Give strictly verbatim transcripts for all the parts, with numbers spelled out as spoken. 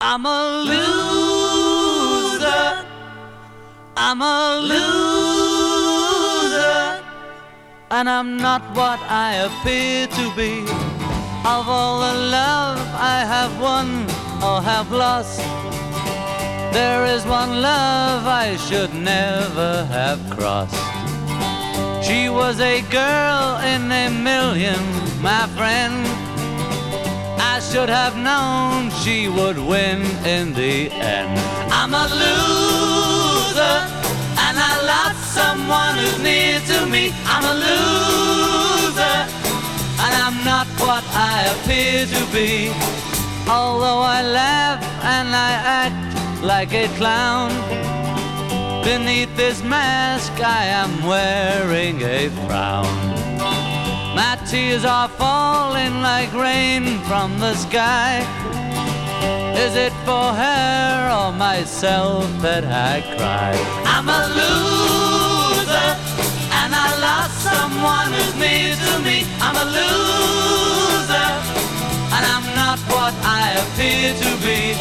I'm a loser. I'm a loser. And I'm not what I appear to be. Of all the love I have won or have lost, there is one love I should never have crossed. She was a girl in a million, my friend. I should have known she would win in the end. I'm a loser, and I lost someone who's near to me. I'm a loser, and I'm not what I appear to be. Although I laugh and I act like a clown, beneath this mask I am wearing a frown. My tears are falling like rain from the sky. Is it for her or myself that I cry? I'm a loser, and I lost someone who's near to me. I'm a loser, and I'm not what I appear to be.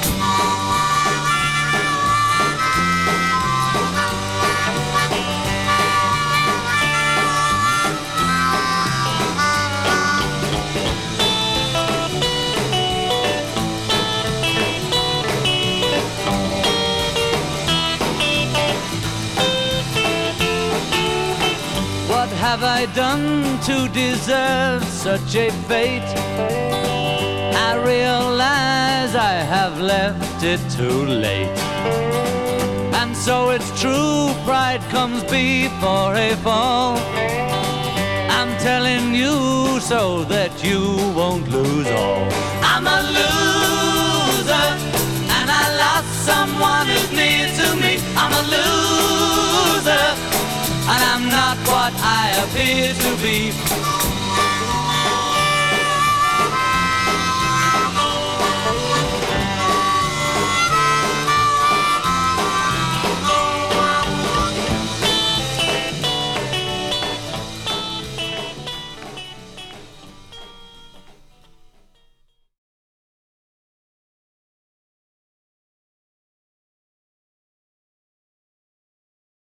What have I done to deserve such a fate? I realize I have left it too late. And so it's true, pride comes before a fall. I'm telling you so that you won't lose all. I'm a loser, and I lost someone who's near to me. I'm a loser, and I'm not what I appear to be.